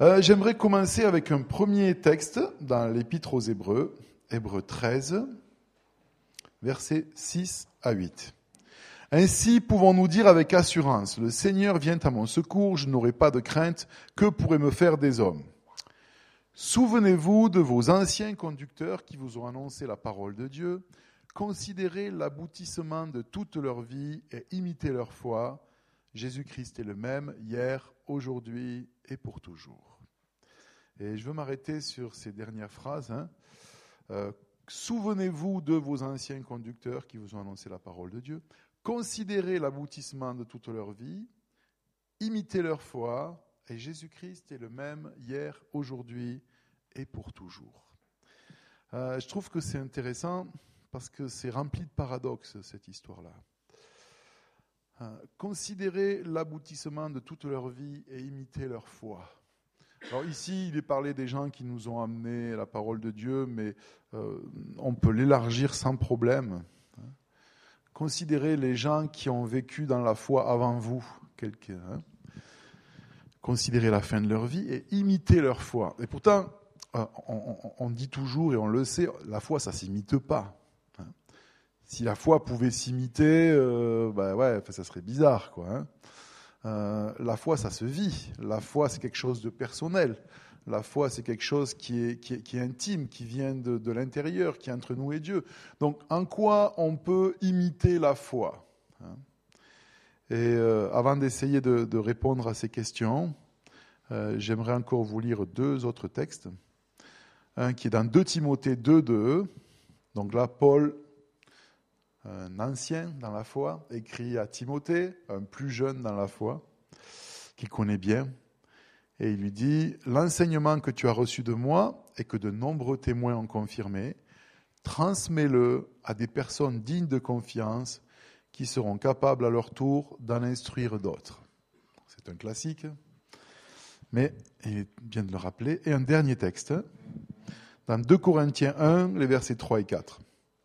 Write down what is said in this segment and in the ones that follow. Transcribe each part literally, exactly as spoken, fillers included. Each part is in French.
Euh, j'aimerais commencer avec un premier texte dans l'Épître aux Hébreux, Hébreux treize, versets six à huit. Ainsi pouvons-nous dire avec assurance, le Seigneur vient à mon secours, je n'aurai pas de crainte, que pourraient me faire des hommes? Souvenez-vous de vos anciens conducteurs qui vous ont annoncé la parole de Dieu, considérez l'aboutissement de toute leur vie et imitez leur foi. Jésus-Christ est le même hier, aujourd'hui et pour toujours. Et je veux m'arrêter sur ces dernières phrases. Hein. Euh, Souvenez-vous de vos anciens conducteurs qui vous ont annoncé la parole de Dieu. Considérez l'aboutissement de toute leur vie. Imitez leur foi. Et Jésus-Christ est le même hier, aujourd'hui et pour toujours. Euh, je trouve que c'est intéressant parce que c'est rempli de paradoxes, cette histoire-là. Euh, considérez l'aboutissement de toute leur vie et imitez leur foi. Alors ici, il est parlé des gens qui nous ont amené la parole de Dieu, mais euh, on peut l'élargir sans problème. Considérez les gens qui ont vécu dans la foi avant vous. Quelqu'un, hein. Considérez la fin de leur vie et imitez leur foi. Et pourtant, euh, on, on, on dit toujours, et on le sait, la foi, ça ne s'imite pas. Hein. Si la foi pouvait s'imiter, euh, ben ouais, ça serait bizarre, quoi. Hein. Euh, la foi, ça se vit. La foi, c'est quelque chose de personnel. La foi, c'est quelque chose qui est, qui est, qui est intime, qui vient de, de l'intérieur, qui est entre nous et Dieu. Donc, en quoi on peut imiter la foi, hein? Et euh, avant d'essayer de, de répondre à ces questions, euh, j'aimerais encore vous lire deux autres textes. Un qui est dans deux Timothée deux deux. Donc là, Paul, un ancien dans la foi, écrit à Timothée, un plus jeune dans la foi, qu'il connaît bien. Et il lui dit « L'enseignement que tu as reçu de moi et que de nombreux témoins ont confirmé, transmets-le à des personnes dignes de confiance qui seront capables à leur tour d'en instruire d'autres. » C'est un classique, mais il vient de le rappeler. Et un dernier texte, dans deux Corinthiens un, les versets trois et quatre.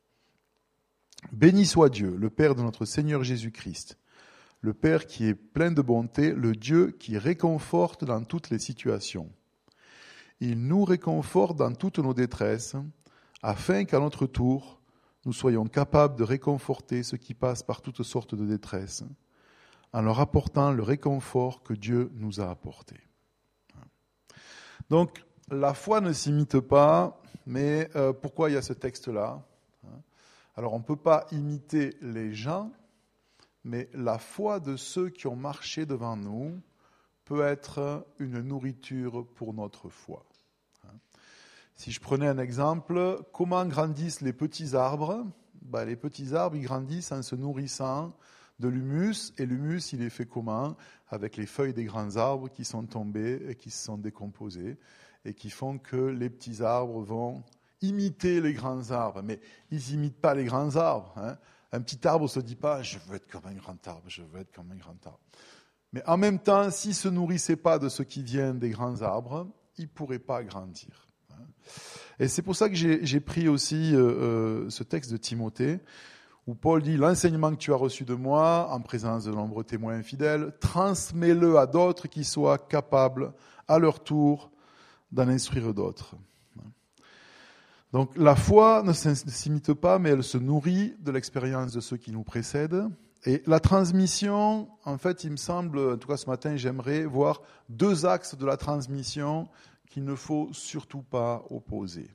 « Béni soit Dieu, le Père de notre Seigneur Jésus-Christ, le Père qui est plein de bonté, le Dieu qui réconforte dans toutes les situations. Il nous réconforte dans toutes nos détresses, afin qu'à notre tour, nous soyons capables de réconforter ceux qui passent par toutes sortes de détresse, en leur apportant le réconfort que Dieu nous a apporté. » Donc, la foi ne s'imite pas, mais euh, pourquoi il y a ce texte-là ? Alors, on ne peut pas imiter les gens, mais la foi de ceux qui ont marché devant nous peut être une nourriture pour notre foi. Si je prenais un exemple, comment grandissent les petits arbres ? Ben, les petits arbres, ils grandissent en se nourrissant de l'humus, et l'humus, il est fait comment ? Avec les feuilles des grands arbres qui sont tombées et qui se sont décomposées, et qui font que les petits arbres vont imiter les grands arbres. Mais ils n'imitent pas les grands arbres. Hein. Un petit arbre ne se dit pas « je veux être comme un grand arbre, je veux être comme un grand arbre ». Mais en même temps, s'il ne se nourrissait pas de ce qui vient des grands arbres, il ne pourrait pas grandir. Et c'est pour ça que j'ai, j'ai pris aussi euh, euh, ce texte de Timothée, où Paul dit « L'enseignement que tu as reçu de moi, en présence de nombreux témoins infidèles, transmets-le à d'autres qui soient capables, à leur tour, d'en instruire d'autres. » Donc la foi ne s'imite pas, mais elle se nourrit de l'expérience de ceux qui nous précèdent. Et la transmission, en fait, il me semble, en tout cas ce matin, j'aimerais voir deux axes de la transmission qu'il ne faut surtout pas opposer.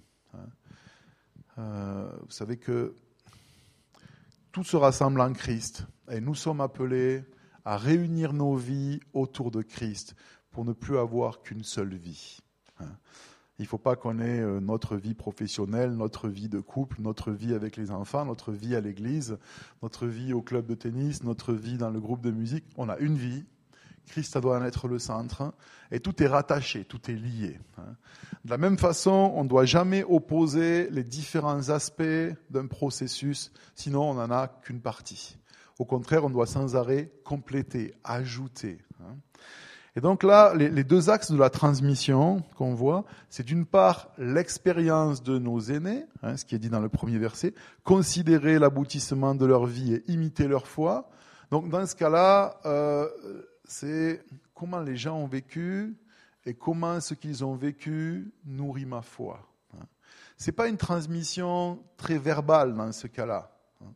Euh, vous savez que tout se rassemble en Christ et nous sommes appelés à réunir nos vies autour de Christ pour ne plus avoir qu'une seule vie. Il ne faut pas qu'on ait notre vie professionnelle, notre vie de couple, notre vie avec les enfants, notre vie à l'église, notre vie au club de tennis, notre vie dans le groupe de musique. On a une vie. Christ doit en être le centre, et tout est rattaché, tout est lié. De la même façon, on ne doit jamais opposer les différents aspects d'un processus, sinon on n'en a qu'une partie. Au contraire, on doit sans arrêt compléter, ajouter. Et donc là, les, les deux axes de la transmission qu'on voit, c'est d'une part l'expérience de nos aînés, hein, ce qui est dit dans le premier verset, considérer l'aboutissement de leur vie et imiter leur foi. Donc dans ce cas-là, euh, c'est comment les gens ont vécu et comment ce qu'ils ont vécu nourrit ma foi. Ce n'est pas une transmission très verbale dans ce cas-là.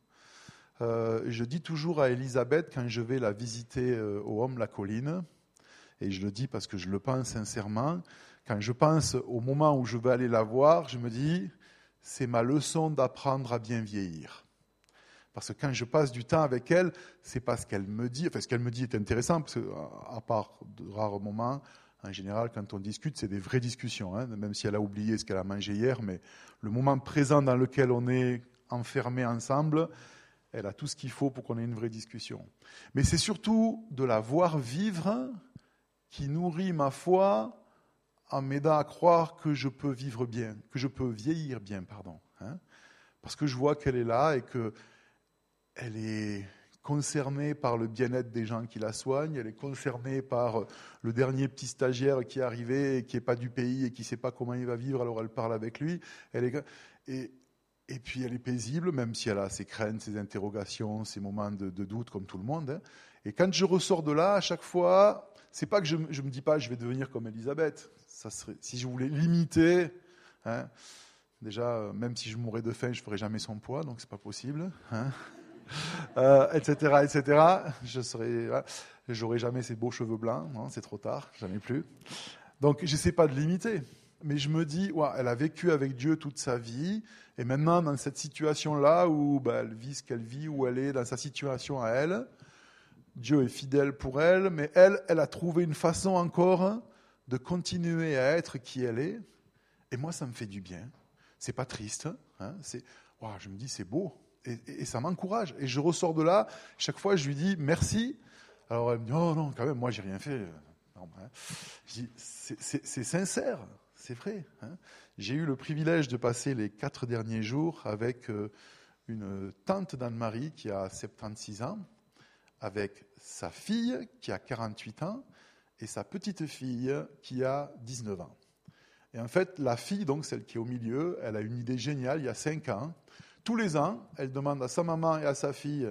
Euh, je dis toujours à Elisabeth, quand je vais la visiter euh, au Homme-la-Colline, et je le dis parce que je le pense sincèrement, quand je pense au moment où je vais aller la voir, je me dis, c'est ma leçon d'apprendre à bien vieillir. Parce que quand je passe du temps avec elle, c'est pas ce qu'elle me dit. Enfin, ce qu'elle me dit est intéressant, parce qu'à part de rares moments, en général, quand on discute, c'est des vraies discussions, hein, même si elle a oublié ce qu'elle a mangé hier, mais le moment présent dans lequel on est enfermés ensemble, elle a tout ce qu'il faut pour qu'on ait une vraie discussion. Mais c'est surtout de la voir vivre qui nourrit ma foi en m'aidant à croire que je peux vivre bien, que je peux vieillir bien, pardon. Hein, parce que je vois qu'elle est là et qu'elle est concernée par le bien-être des gens qui la soignent, elle est concernée par le dernier petit stagiaire qui est arrivé et qui n'est pas du pays et qui ne sait pas comment il va vivre, alors elle parle avec lui. Elle est... et, et puis elle est paisible, même si elle a ses craintes, ses interrogations, ses moments de, de doute, comme tout le monde. Hein. Et quand je ressors de là, à chaque fois, c'est pas que je ne me dis pas je vais devenir comme Elisabeth. Ça serait, si je voulais l'imiter, hein, déjà, même si je mourrais de faim, je ne ferais jamais son poids, donc ce n'est pas possible. Hein. Euh, et cetera, et cetera. Je serais, ouais, j'aurais jamais ces beaux cheveux blancs, non, c'est trop tard, jamais plus. Donc, je n'essaie pas de l'imiter, mais je me dis, ouais, elle a vécu avec Dieu toute sa vie, et maintenant, dans cette situation-là, où bah, elle vit ce qu'elle vit, où elle est dans sa situation à elle, Dieu est fidèle pour elle, mais elle, elle a trouvé une façon encore de continuer à être qui elle est, et moi, ça me fait du bien. C'est pas triste, hein, c'est, ouais, je me dis, c'est beau. Et, et, et ça m'encourage. Et je ressors de là, chaque fois, je lui dis merci. Alors elle me dit, oh non, quand même, moi, j'ai rien fait. Non, hein. Je dis, c'est, c'est, c'est sincère, c'est vrai. Hein. J'ai eu le privilège de passer les quatre derniers jours avec euh, une tante d'Anne-Marie qui a soixante-seize ans, avec sa fille qui a quarante-huit ans et sa petite fille qui a dix-neuf ans. Et en fait, la fille, donc celle qui est au milieu, elle a une idée géniale, il y a cinq ans. Tous les ans, elle demande à sa maman et à sa fille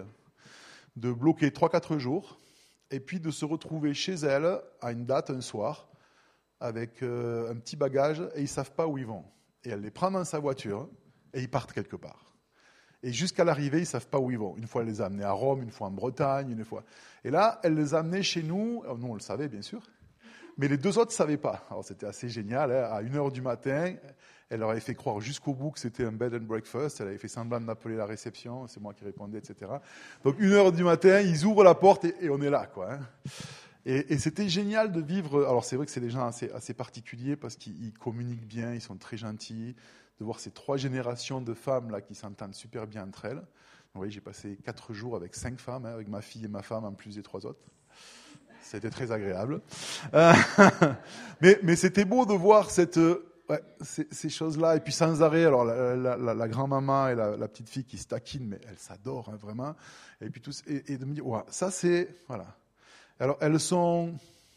de bloquer trois quatre jours et puis de se retrouver chez elle à une date, un soir, avec euh, un petit bagage et ils ne savent pas où ils vont. Et elle les prend dans sa voiture et ils partent quelque part. Et jusqu'à l'arrivée, ils ne savent pas où ils vont. Une fois, elle les a amenés à Rome, une fois en Bretagne, une fois. Et là, elle les a amenés chez nous. Nous, on le savait, bien sûr. Mais les deux autres ne savaient pas. Alors, c'était assez génial. Hein. À une heure du matin, elle leur avait fait croire jusqu'au bout que c'était un bed and breakfast. Elle avait fait semblant d'appeler la réception. C'est moi qui répondais, et cetera. Donc, une heure du matin, ils ouvrent la porte et, et on est là, quoi. Hein. Et, et c'était génial de vivre. Alors, c'est vrai que c'est des gens assez, assez particuliers parce qu'ils communiquent bien, ils sont très gentils. De voir ces trois générations de femmes là qui s'entendent super bien entre elles. Vous voyez, j'ai passé quatre jours avec cinq femmes, hein, avec ma fille et ma femme en plus des trois autres. C'était très agréable. Euh, mais, mais c'était beau de voir cette, ouais, ces, ces choses-là. Et puis sans arrêt, alors la, la, la, la grand-maman et la, la petite fille qui se taquinent, mais elles s'adorent hein, vraiment. Et puis tous, et, et de me dire, ouais, ça c'est, voilà. Alors elles sont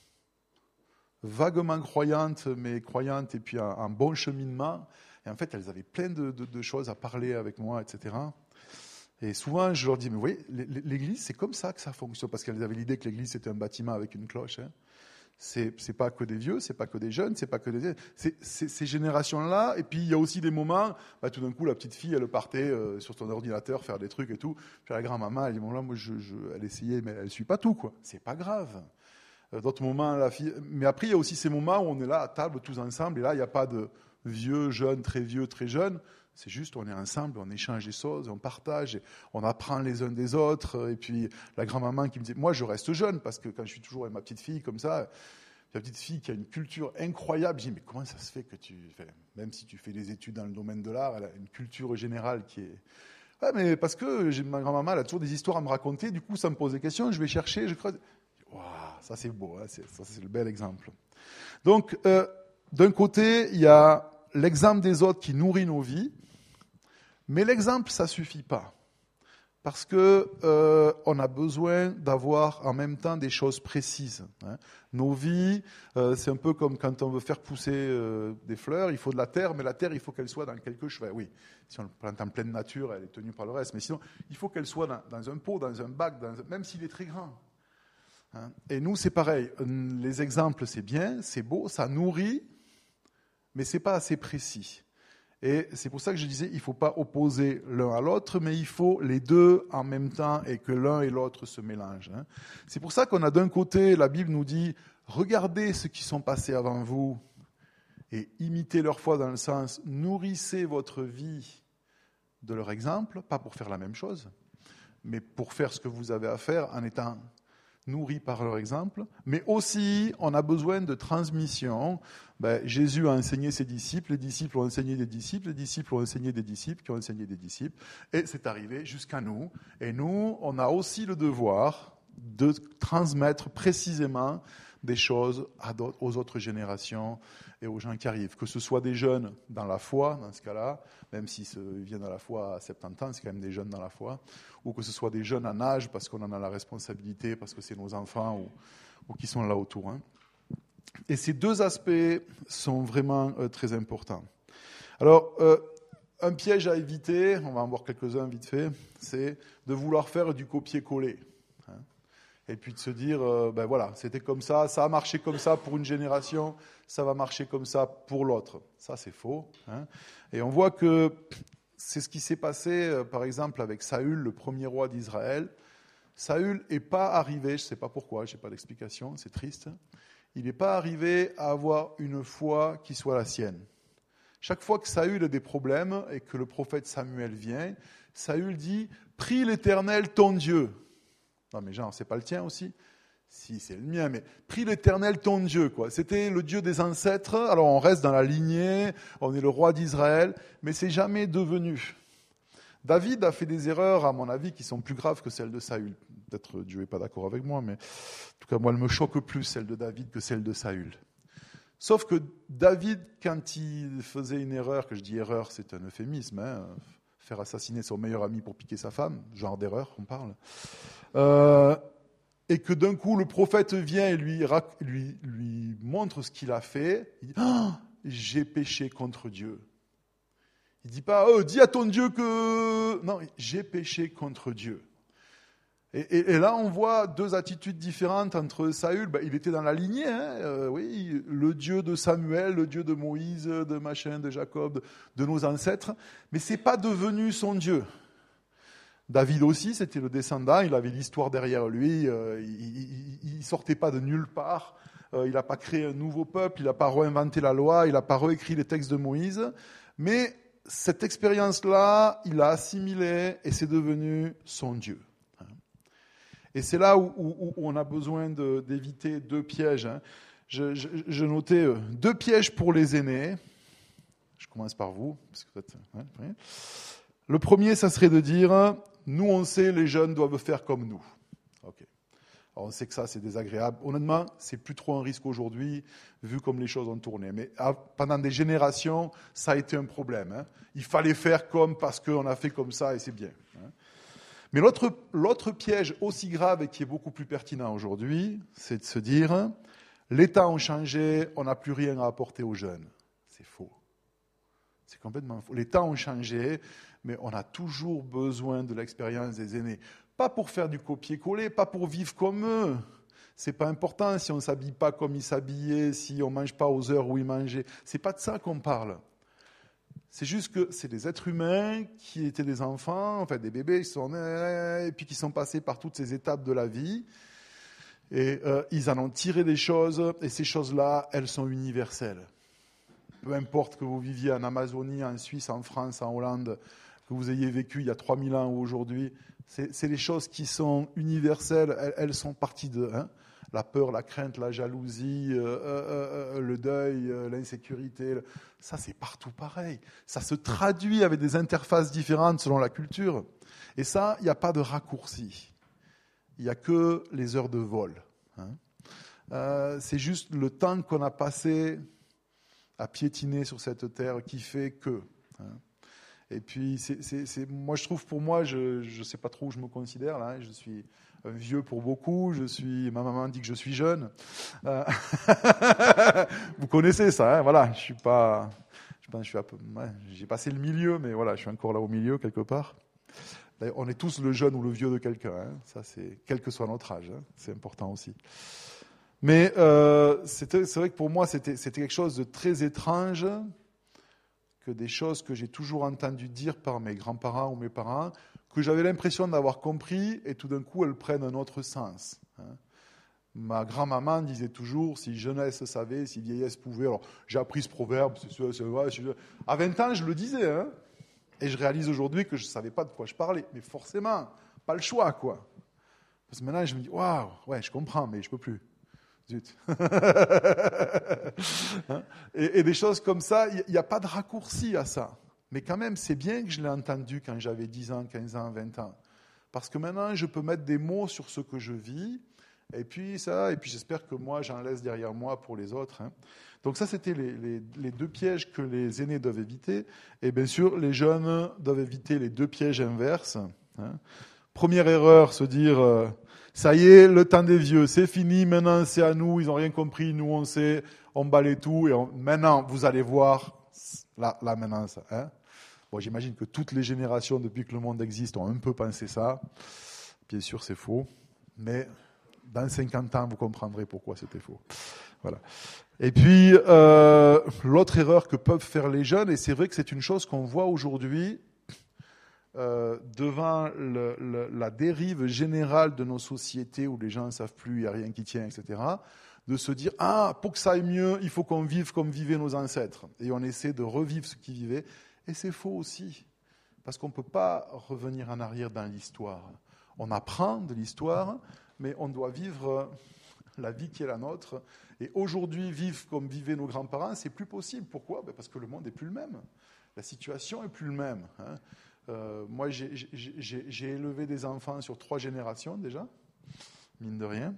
vaguement croyantes, mais croyantes et puis un, un bon cheminement. Et en fait, elles avaient plein de, de, de choses à parler avec moi, et cetera. Et souvent, je leur dis, mais vous voyez, l'église, c'est comme ça que ça fonctionne. Parce qu'elles avaient l'idée que l'église, c'était un bâtiment avec une cloche. Hein. C'est, c'est pas que des vieux, c'est pas que des jeunes, c'est pas que des... C'est, c'est ces générations-là. Et puis, il y a aussi des moments, bah, tout d'un coup, la petite fille, elle partait euh, sur son ordinateur faire des trucs et tout. Puis la grand-maman, elle dit, bon là, moi, je, je, elle essayait, mais elle ne suit pas tout, quoi. C'est pas grave. Euh, d'autres moments, la fille... Mais après, il y a aussi ces moments où on est là à table, tous ensemble, et là, il n'y a pas de vieux, jeunes, très vieux, très jeunes. C'est juste, on est ensemble, on échange des choses, on partage, et on apprend les uns des autres. Et puis, la grand-maman qui me dit, moi, je reste jeune, parce que quand je suis toujours avec ma petite fille comme ça, la petite fille qui a une culture incroyable, je dis, mais comment ça se fait que tu... Enfin, même si tu fais des études dans le domaine de l'art, elle a une culture générale qui est... Ouais, mais parce que j'ai, ma grand-maman, elle a toujours des histoires à me raconter, du coup, ça me pose des questions, je vais chercher, je creuse. Waouh, ça c'est beau, hein, c'est, ça c'est le bel exemple. Donc, euh, d'un côté, il y a l'exemple des autres qui nourrit nos vies, mais l'exemple, ça suffit pas. Parce que euh, on a besoin d'avoir en même temps des choses précises. Hein. Nos vies, euh, c'est un peu comme quand on veut faire pousser euh, des fleurs, il faut de la terre, mais la terre, il faut qu'elle soit dans quelque chose. Oui, si on le plante en pleine nature, elle est tenue par le reste, mais sinon, il faut qu'elle soit dans, dans un pot, dans un bac, dans un, même s'il est très grand. Hein. Et nous, c'est pareil. Les exemples, c'est bien, c'est beau, ça nourrit, mais c'est pas assez précis. Et c'est pour ça que je disais, il ne faut pas opposer l'un à l'autre, mais il faut les deux en même temps et que l'un et l'autre se mélangent. Hein. C'est pour ça qu'on a d'un côté, la Bible nous dit, regardez ceux qui sont passés avant vous et imitez leur foi dans le sens, nourrissez votre vie de leur exemple, pas pour faire la même chose, mais pour faire ce que vous avez à faire en étant nourris par leur exemple, mais aussi on a besoin de transmission. Ben, Jésus a enseigné ses disciples, les disciples ont enseigné des disciples, les disciples ont enseigné des disciples qui ont enseigné des disciples, et c'est arrivé jusqu'à nous. Et nous, on a aussi le devoir de transmettre précisément des choses à aux autres générations et aux gens qui arrivent. Que ce soit des jeunes dans la foi, dans ce cas-là, même s'ils viennent à la foi à soixante-dix ans, c'est quand même des jeunes dans la foi, ou que ce soit des jeunes en âge, parce qu'on en a la responsabilité, parce que c'est nos enfants, ou, ou qui sont là autour. Hein. Et ces deux aspects sont vraiment euh, très importants. Alors, euh, un piège à éviter, on va en voir quelques-uns vite fait, c'est de vouloir faire du copier-coller. Hein. Et puis de se dire, euh, ben voilà, c'était comme ça, ça a marché comme ça pour une génération, ça va marcher comme ça pour l'autre. Ça, c'est faux. Hein. Et on voit que c'est ce qui s'est passé, euh, par exemple, avec Saül, le premier roi d'Israël. Saül n'est pas arrivé, je ne sais pas pourquoi, je n'ai pas d'explication, c'est triste. Il n'est pas arrivé à avoir une foi qui soit la sienne. Chaque fois que Saül a des problèmes et que le prophète Samuel vient, Saül dit « Prie l'Éternel ton Dieu ». Non mais genre, c'est pas le tien aussi ? Si, c'est le mien, mais prie l'Éternel ton Dieu, quoi. C'était le Dieu des ancêtres, alors on reste dans la lignée, on est le roi d'Israël, mais c'est jamais devenu. David a fait des erreurs, à mon avis, qui sont plus graves que celles de Saül. Peut-être Dieu n'est pas d'accord avec moi, mais en tout cas, moi, elle me choque plus, celle de David, que celle de Saül. Sauf que David, quand il faisait une erreur, que je dis erreur, c'est un euphémisme, hein, faire assassiner son meilleur ami pour piquer sa femme, genre d'erreur, on parle, euh, et que d'un coup, le prophète vient et lui, lui, lui montre ce qu'il a fait, il dit oh, « j'ai péché contre Dieu ». Il ne dit pas oh, « dis à ton Dieu que… » Non, « j'ai péché contre Dieu ». Et, et, et là, on voit deux attitudes différentes entre Saül. Ben, il était dans la lignée, hein, euh, oui, le Dieu de Samuel, le Dieu de Moïse, de machin, de Jacob, de nos ancêtres, mais c'est pas devenu son Dieu. David aussi, c'était le descendant, il avait l'histoire derrière lui, euh, il ne sortait pas de nulle part, euh, il n'a pas créé un nouveau peuple, il n'a pas réinventé la loi, il n'a pas réécrit les textes de Moïse, mais cette expérience-là, il l'a assimilée et c'est devenu son Dieu. Et c'est là où, où, où on a besoin de, d'éviter deux pièges. Hein. Je, je, je notais deux pièges pour les aînés. Je commence par vous. Parce que peut-être, hein, oui. Le premier, ça serait de dire, nous on sait, les jeunes doivent faire comme nous. Okay. Alors on sait que ça, c'est désagréable. Honnêtement, c'est plus trop un risque aujourd'hui, vu comme les choses ont tourné. Mais pendant des générations, ça a été un problème. Hein. Il fallait faire comme parce qu'on a fait comme ça et c'est bien. Hein. Mais l'autre, l'autre piège aussi grave et qui est beaucoup plus pertinent aujourd'hui, c'est de se dire les temps ont changé, on n'a plus rien à apporter aux jeunes. C'est faux. C'est complètement faux. Les temps ont changé, mais on a toujours besoin de l'expérience des aînés. Pas pour faire du copier-coller, pas pour vivre comme eux. C'est pas important si on ne s'habille pas comme ils s'habillaient, si on ne mange pas aux heures où ils mangeaient. C'est pas de ça qu'on parle. C'est juste que c'est des êtres humains qui étaient des enfants, enfin des bébés, qui sont nés, et puis qui sont passés par toutes ces étapes de la vie. Et euh, ils en ont tiré des choses, et ces choses-là, elles sont universelles. Peu importe que vous viviez en Amazonie, en Suisse, en France, en Hollande, que vous ayez vécu il y a trois mille ans ou aujourd'hui, c'est, c'est des choses qui sont universelles, elles, elles sont parties de... Hein, la peur, la crainte, la jalousie, euh, euh, euh, le deuil, euh, l'insécurité, ça c'est partout pareil. Ça se traduit avec des interfaces différentes selon la culture. Et ça, il n'y a pas de raccourci. Il n'y a que les heures de vol. Hein. Euh, c'est juste le temps qu'on a passé à piétiner sur cette terre qui fait que... Hein. Et puis, c'est, c'est, c'est, moi je trouve pour moi, je ne sais pas trop où je me considère, là, je suis... un vieux pour beaucoup, je suis, ma maman dit que je suis jeune. Euh, vous connaissez ça, hein, voilà, je suis pas, je pense, je suis un peu, ouais, j'ai passé le milieu, mais voilà, je suis encore là au milieu quelque part. D'ailleurs, on est tous le jeune ou le vieux de quelqu'un, hein. Ça, c'est quel que soit notre âge, hein. C'est important aussi. Mais euh, c'était, c'est vrai que pour moi, c'était, c'était quelque chose de très étrange, que des choses que j'ai toujours entendu dire par mes grands-parents ou mes parents, que j'avais l'impression d'avoir compris, et tout d'un coup, elles prennent un autre sens. Hein. Ma grand-maman disait toujours, si jeunesse savait, si vieillesse pouvait. Alors, j'ai appris ce proverbe, c'est sûr, c'est vrai. À vingt ans, je le disais, hein. Et je réalise aujourd'hui que je ne savais pas de quoi je parlais. Mais forcément, pas le choix, quoi. Parce que maintenant, je me dis, waouh, ouais, je comprends, mais je ne peux plus. Zut. et, et des choses comme ça, il n'y a pas de raccourci à ça. Mais quand même, c'est bien que je l'ai entendu quand j'avais dix ans, quinze ans, vingt ans. Parce que maintenant, je peux mettre des mots sur ce que je vis. Et puis ça, et puis j'espère que moi, j'en laisse derrière moi pour les autres. Hein. Donc ça, c'était les, les, les deux pièges que les aînés doivent éviter. Et bien sûr, les jeunes doivent éviter les deux pièges inverses. Hein. Première erreur, se dire, euh, ça y est, le temps des vieux, c'est fini, maintenant c'est à nous, ils n'ont rien compris, nous on sait, on balaye tout, et on, maintenant, vous allez voir, là, là maintenant, ça. Hein. Bon, j'imagine que toutes les générations, depuis que le monde existe, ont un peu pensé ça. Bien sûr, c'est faux, mais... Dans cinquante ans, vous comprendrez pourquoi c'était faux. Voilà. Et puis, euh, l'autre erreur que peuvent faire les jeunes, et c'est vrai que c'est une chose qu'on voit aujourd'hui euh, devant le, le, la dérive générale de nos sociétés où les gens ne savent plus, il n'y a rien qui tient, et cetera, de se dire, ah, pour que ça aille mieux, il faut qu'on vive comme vivaient nos ancêtres. Et on essaie de revivre ce qu'ils vivaient. Et c'est faux aussi, parce qu'on ne peut pas revenir en arrière dans l'histoire. On apprend de l'histoire, mais on doit vivre la vie qui est la nôtre. Et aujourd'hui, vivre comme vivaient nos grands-parents, c'est plus possible. Pourquoi ? Ben parce que le monde n'est plus le même. La situation n'est plus le même. Hein. Euh, moi, j'ai, j'ai, j'ai, j'ai élevé des enfants sur trois générations déjà, mine de rien.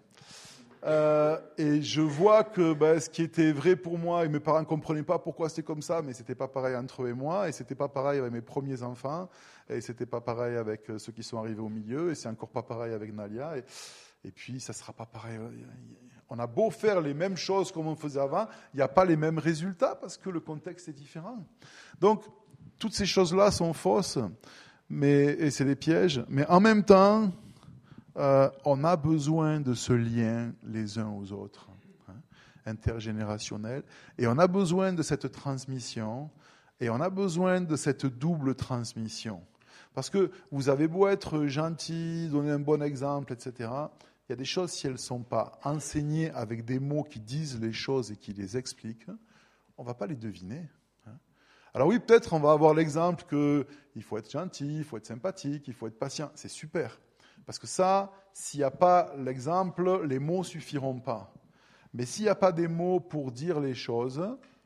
Euh, et je vois que ben, ce qui était vrai pour moi, et mes parents ne comprenaient pas pourquoi c'était comme ça, mais ce n'était pas pareil entre eux et moi, et ce n'était pas pareil avec mes premiers enfants, et ce n'était pas pareil avec ceux qui sont arrivés au milieu, et c'est encore pas pareil avec Nalia. Et, Et puis, ça ne sera pas pareil. On a beau faire les mêmes choses comme on faisait avant, il n'y a pas les mêmes résultats parce que le contexte est différent. Donc, toutes ces choses-là sont fausses, mais, et c'est des pièges. Mais en même temps, euh, on a besoin de ce lien les uns aux autres, hein, intergénérationnel. Et on a besoin de cette transmission, et on a besoin de cette double transmission. Parce que vous avez beau être gentil, donner un bon exemple, et cetera, il y a des choses, si elles ne sont pas enseignées avec des mots qui disent les choses et qui les expliquent, on ne va pas les deviner. Alors oui, peut-être on va avoir l'exemple qu'il faut être gentil, il faut être sympathique, il faut être patient. C'est super. Parce que ça, s'il n'y a pas l'exemple, les mots ne suffiront pas. Mais s'il n'y a pas des mots pour dire les choses,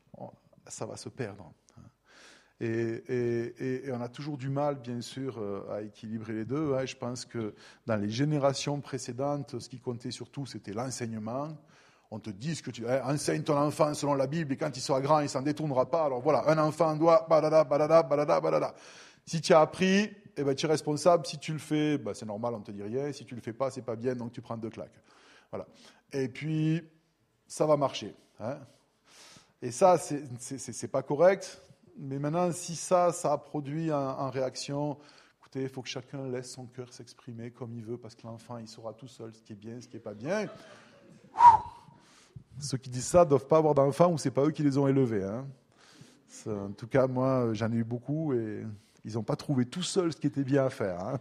ça va se perdre. Et, et, et on a toujours du mal, bien sûr, à équilibrer les deux. Je pense que dans les générations précédentes, ce qui comptait surtout, c'était l'enseignement. On te dit ce que tu... Enseigne ton enfant selon la Bible, et quand il sera grand, il ne s'en détournera pas. Alors voilà, un enfant doit... Badada, badada, badada, badada. Si tu as appris, eh ben, tu es responsable. Si tu le fais, ben, c'est normal, on ne te dit rien. Si tu ne le fais pas, c'est pas bien, donc tu prends deux claques. Voilà. Et puis, ça va marcher. Hein. Et ça, c'est, c'est, c'est, c'est pas correct. Mais maintenant, si ça, ça a produit en, en réaction, écoutez, il faut que chacun laisse son cœur s'exprimer comme il veut, parce que l'enfant, il saura tout seul ce qui est bien, ce qui n'est pas bien. Ceux qui disent ça ne doivent pas avoir d'enfants ou ce n'est pas eux qui les ont élevés. Hein. Ça, en tout cas, moi, j'en ai eu beaucoup et ils n'ont pas trouvé tout seuls ce qui était bien à faire. Hein.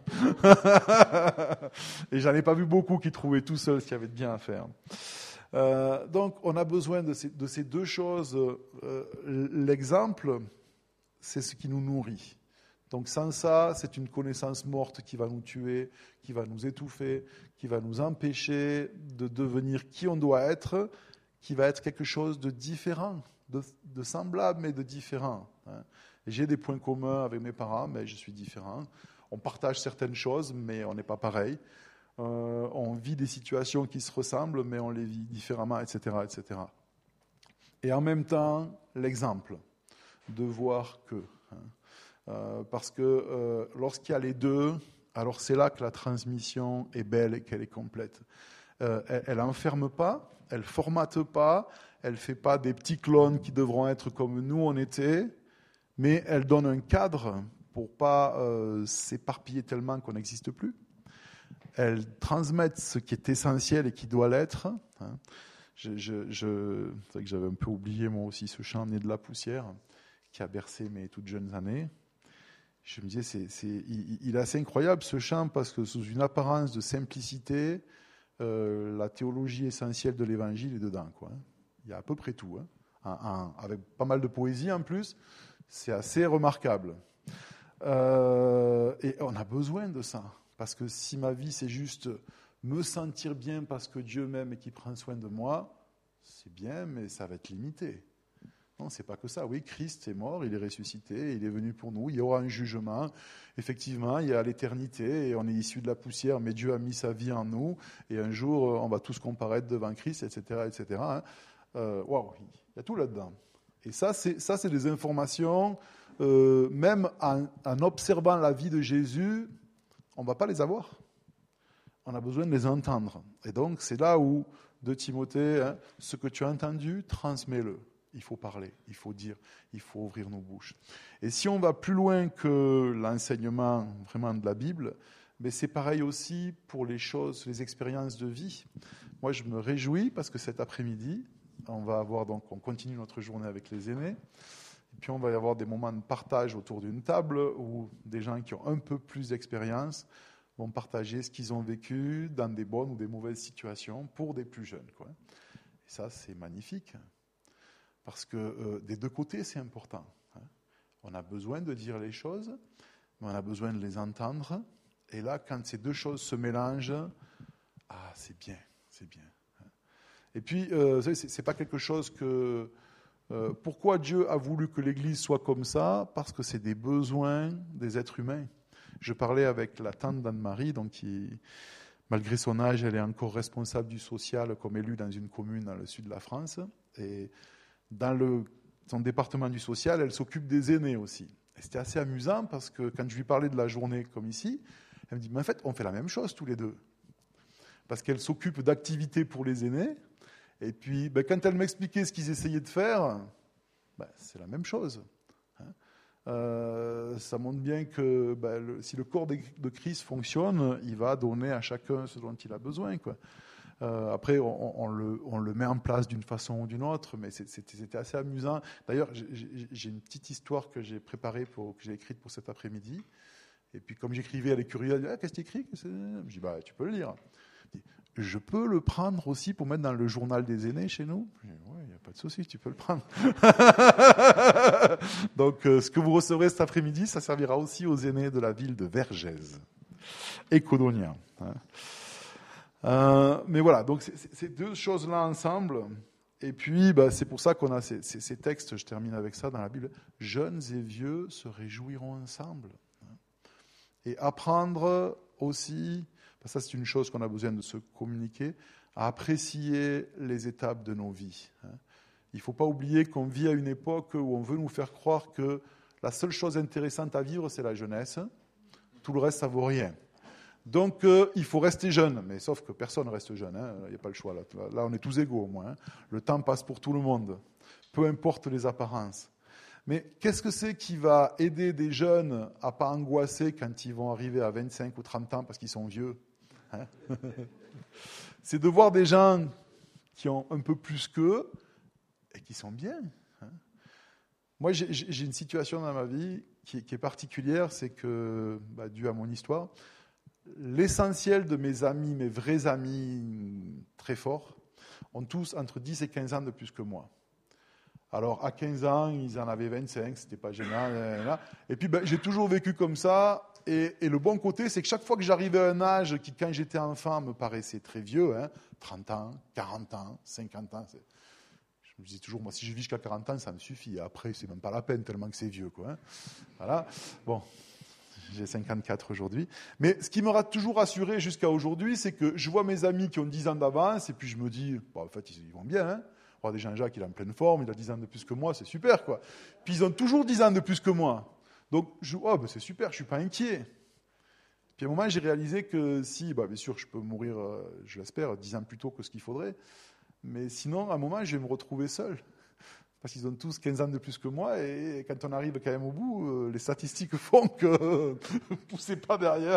Et j'en ai pas vu beaucoup qui trouvaient tout seuls ce qu'il y avait de bien à faire. Euh, donc, on a besoin de ces, de ces deux choses. Euh, l'exemple, c'est ce qui nous nourrit. Donc, sans ça, c'est une connaissance morte qui va nous tuer, qui va nous étouffer, qui va nous empêcher de devenir qui on doit être, qui va être quelque chose de différent, de, de semblable, mais de différent. Hein. J'ai des points communs avec mes parents, mais je suis différent. On partage certaines choses, mais on n'est pas pareil. Euh, on vit des situations qui se ressemblent, mais on les vit différemment, et cetera, et cetera. Et en même temps, l'exemple de voir que. Hein, euh, parce que euh, lorsqu'il y a les deux, alors c'est là que la transmission est belle et qu'elle est complète. Euh, elle n'enferme pas, elle ne formate pas, elle ne fait pas des petits clones qui devront être comme nous on était, mais elle donne un cadre pour pas euh, s'éparpiller tellement qu'on n'existe plus. Elles transmettent ce qui est essentiel et qui doit l'être. Hein. Je, je, je, c'est vrai que j'avais un peu oublié moi aussi ce chant né de la poussière qui a bercé mes toutes jeunes années. Je me disais, c'est, c'est, il, il est assez incroyable ce chant parce que sous une apparence de simplicité, euh, la théologie essentielle de l'Évangile est dedans, quoi. Il y a à peu près tout, hein. En, en, avec pas mal de poésie en plus, c'est assez remarquable. Euh, et on a besoin de ça, parce que si ma vie c'est juste me sentir bien parce que Dieu m'aime et qu'il prend soin de moi, c'est bien, mais ça va être limité. Non, c'est pas que ça. Oui, Christ est mort, il est ressuscité, il est venu pour nous, il y aura un jugement. Effectivement, il y a l'éternité et on est issu de la poussière, mais Dieu a mis sa vie en nous et un jour, on va tous comparaître devant Christ, et cetera, et cetera. Euh, waouh, il y a tout là-dedans. Et ça, c'est, ça, c'est des informations, euh, même en, en observant la vie de Jésus, on ne va pas les avoir. On a besoin de les entendre. Et donc, c'est là où, de Timothée, hein, ce que tu as entendu, transmets-le. Il faut parler, il faut dire, il faut ouvrir nos bouches. Et si on va plus loin que l'enseignement vraiment de la Bible, mais c'est pareil aussi pour les choses, les expériences de vie. Moi, je me réjouis parce que cet après-midi, on va avoir donc, on continue notre journée avec les aînés, et puis on va y avoir des moments de partage autour d'une table où des gens qui ont un peu plus d'expérience vont partager ce qu'ils ont vécu dans des bonnes ou des mauvaises situations pour des plus jeunes, quoi. Et ça, c'est magnifique. Parce que euh, des deux côtés, c'est important. Hein. On a besoin de dire les choses, mais on a besoin de les entendre. Et là, quand ces deux choses se mélangent, ah, c'est bien, c'est bien. Hein. Et puis, euh, c'est, c'est pas quelque chose que... Euh, pourquoi Dieu a voulu que l'Église soit comme ça ? Parce que c'est des besoins des êtres humains. Je parlais avec la tante d'Anne-Marie, donc qui, malgré son âge, elle est encore responsable du social comme élue dans une commune dans le sud de la France. Et dans le, son département du social, elle s'occupe des aînés aussi. Et c'était assez amusant parce que quand je lui parlais de la journée comme ici, elle me dit, mais en fait, on fait la même chose tous les deux. Parce qu'elle s'occupe d'activités pour les aînés. Et puis, ben, quand elle m'expliquait ce qu'ils essayaient de faire, ben, c'est la même chose. Hein. Euh, ça montre bien que ben, le, si le corps de, de Christ fonctionne, il va donner à chacun ce dont il a besoin, quoi. Euh, après, on, on, le, on le met en place d'une façon ou d'une autre, mais c'était, c'était assez amusant. D'ailleurs, j'ai, j'ai une petite histoire que j'ai préparée, pour, que j'ai écrite pour cet après-midi. Et puis, comme j'écrivais, elle est curieuse, elle dit, ah, qu'est-ce que tu écris ? Je dis, bah, tu peux le lire. Je dis, je peux le prendre aussi pour mettre dans le journal des aînés chez nous ? Je dis, oui, il n'y a pas de souci, tu peux le prendre. Donc, euh, ce que vous recevrez cet après-midi, ça servira aussi aux aînés de la ville de Vergès et Codognan. Hein. Euh, mais voilà, donc c'est, c'est, ces deux choses-là ensemble, et puis bah, c'est pour ça qu'on a ces, ces, ces textes, je termine avec ça dans la Bible, jeunes et vieux se réjouiront ensemble. Et apprendre aussi, bah, ça c'est une chose qu'on a besoin de se communiquer, à apprécier les étapes de nos vies. Il ne faut pas oublier qu'on vit à une époque où on veut nous faire croire que la seule chose intéressante à vivre, c'est la jeunesse, tout le reste, ça ne vaut rien. Donc, euh, il faut rester jeune, mais sauf que personne ne reste jeune, hein. Il n'y a pas le choix. Là. Là, on est tous égaux au moins. Hein. Le temps passe pour tout le monde, peu importe les apparences. Mais qu'est-ce que c'est qui va aider des jeunes à ne pas angoisser quand ils vont arriver à vingt-cinq ou trente ans parce qu'ils sont vieux, hein? C'est de voir des gens qui ont un peu plus qu'eux et qui sont bien. Hein. Moi, j'ai, j'ai une situation dans ma vie qui, qui est particulière, c'est que, bah, dû à mon histoire, l'essentiel de mes amis, mes vrais amis très forts, ont tous entre dix et quinze ans de plus que moi. Alors, à quinze ans, ils en avaient vingt-cinq, c'était pas gênant. Et puis, ben, j'ai toujours vécu comme ça. Et, et le bon côté, c'est que chaque fois que j'arrivais à un âge qui, quand j'étais enfant, me paraissait très vieux, hein, trente ans, quarante ans, cinquante ans, c'est... je me disais toujours, moi, si je vis jusqu'à quarante ans, ça me suffit. Après, c'est même pas la peine, tellement que c'est vieux, quoi. Hein. Voilà. Bon. J'ai cinquante-quatre aujourd'hui. Mais ce qui m'aura toujours rassuré jusqu'à aujourd'hui, c'est que je vois mes amis qui ont dix ans d'avance, et puis je me dis, bon, en fait, ils vont bien. Hein. On voit des Jean-Jacques, il est en pleine forme, il a dix ans de plus que moi, c'est super, quoi. Puis ils ont toujours dix ans de plus que moi. Donc, je, oh, ben c'est super, je ne suis pas inquiet. Puis à un moment, j'ai réalisé que si, bah, bien sûr, je peux mourir, euh, je l'espère, dix ans plus tôt que ce qu'il faudrait, mais sinon, à un moment, je vais me retrouver seul. parce qu'ils ont tous quinze ans de plus que moi, et quand on arrive quand même au bout, euh, les statistiques font que ne poussez pas derrière.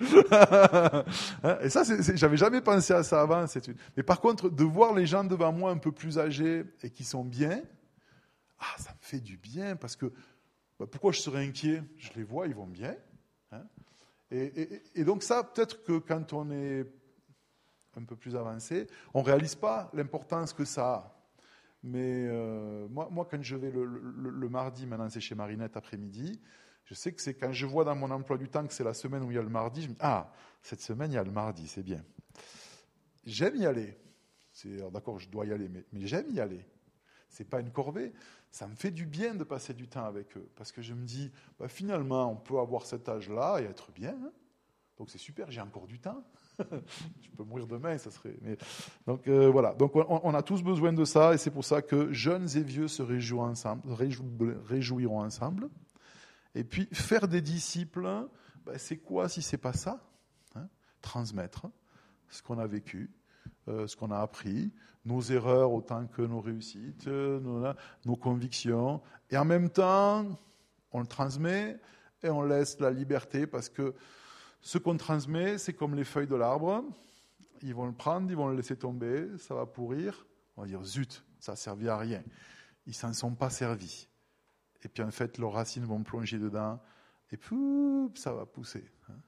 Et ça, c'est, c'est, j'avais jamais pensé à ça avant. C'est une... Mais par contre, de voir les gens devant moi un peu plus âgés et qui sont bien, ah, ça me fait du bien, parce que bah, pourquoi je serais inquiet? Je les vois, ils vont bien. Hein, et, et, et donc ça, peut-être que quand on est un peu plus avancé, on ne réalise pas l'importance que ça a. Mais euh, moi, moi, quand je vais le, le, le mardi, maintenant c'est chez Marinette après-midi, je sais que c'est quand je vois dans mon emploi du temps que c'est la semaine où il y a le mardi, je me dis, ah, cette semaine, il y a le mardi, c'est bien. J'aime y aller. C'est, alors d'accord, je dois y aller, mais, mais j'aime y aller. Ce n'est pas une corvée. Ça me fait du bien de passer du temps avec eux. Parce que je me dis, bah, finalement, on peut avoir cet âge-là et être bien. Hein, donc c'est super, j'ai encore du temps. Je peux mourir demain, ça serait. Mais... Donc euh, voilà. Donc on, on a tous besoin de ça, et c'est pour ça que jeunes et vieux se réjouiront ensemble, réjou... réjouiront ensemble. Et puis faire des disciples, ben, c'est quoi si c'est pas ça, hein? Transmettre ce qu'on a vécu, euh, ce qu'on a appris, nos erreurs autant que nos réussites, euh, nos, nos convictions, et en même temps, on le transmet et on laisse la liberté, parce que ce qu'on transmet, c'est comme les feuilles de l'arbre. Ils vont le prendre, ils vont le laisser tomber, ça va pourrir. On va dire, zut, ça n'a servi à rien. Ils ne s'en sont pas servis. Et puis en fait, leurs racines vont plonger dedans, et pouf, ça va pousser.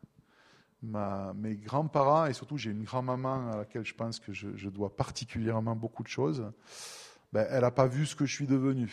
Ma, mes grands-parents, et surtout j'ai une grand-maman à laquelle je pense que je, je dois particulièrement beaucoup de choses, ben, elle n'a pas vu ce que je suis devenu.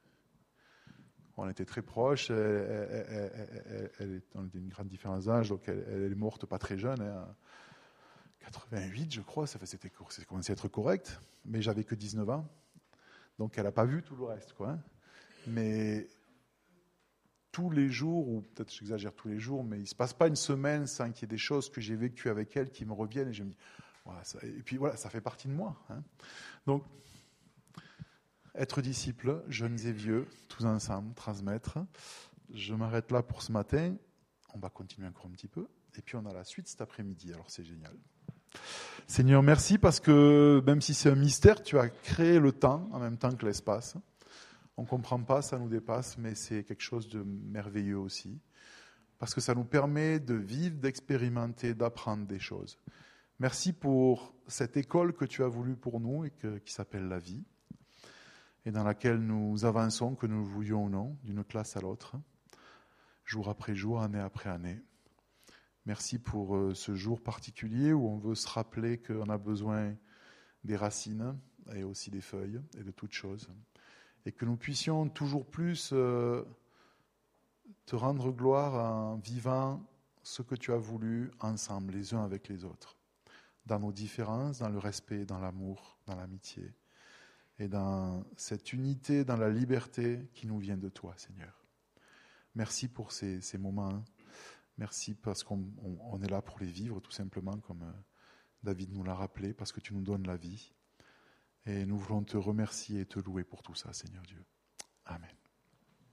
On était très proches, elle, elle, elle, elle, elle, on était une grande différence d'âge, donc elle, elle est morte pas très jeune, hein, quatre-vingt-huit je crois, ça fait, c'était, c'était commencé à être correct, mais j'avais que dix-neuf ans, donc elle n'a pas vu tout le reste, quoi. Hein. Mais tous les jours, ou peut-être j'exagère tous les jours, mais il ne se passe pas une semaine sans qu'il y ait des choses que j'ai vécues avec elle qui me reviennent, et je me dis, voilà, ça, et puis voilà, ça fait partie de moi. Hein. Donc, être disciple, jeunes et vieux, tous ensemble, transmettre. Je m'arrête là pour ce matin. On va continuer encore un petit peu. Et puis on a la suite cet après-midi. Alors c'est génial. Seigneur, merci, parce que même si c'est un mystère, tu as créé le temps en même temps que l'espace. On ne comprend pas, ça nous dépasse, mais c'est quelque chose de merveilleux aussi. Parce que ça nous permet de vivre, d'expérimenter, d'apprendre des choses. Merci pour cette école que tu as voulu pour nous et que, qui s'appelle la vie, et dans laquelle nous avançons, que nous le voulions ou non, d'une classe à l'autre, jour après jour, année après année. Merci pour euh, ce jour particulier où on veut se rappeler qu'on a besoin des racines et aussi des feuilles et de toutes choses, et que nous puissions toujours plus euh, te rendre gloire en vivant ce que tu as voulu ensemble, les uns avec les autres, dans nos différences, dans le respect, dans l'amour, dans l'amitié, et dans cette unité, dans la liberté qui nous vient de toi, Seigneur. Merci pour ces, ces moments. Merci parce qu'on on, on est là pour les vivre, tout simplement, comme David nous l'a rappelé, parce que tu nous donnes la vie. Et nous voulons te remercier et te louer pour tout ça, Seigneur Dieu.